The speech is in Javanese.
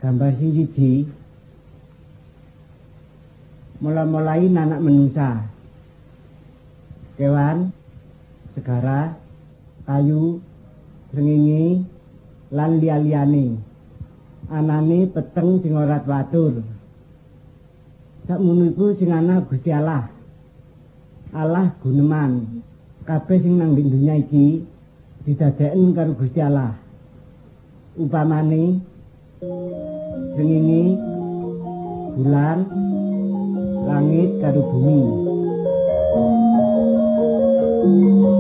Gambar sing siji mulai anak menungsa. Kewan, segara, kayu, srengenge lan liya-liyane. Anane peteng sing ora watur. Sakmono iku sing ana Gusti Allah. Allah guneman. Kabeh sing nang dunya iki didadekne karo Gusti Allah. Upamane srengenge, bulan, langit karo bumi.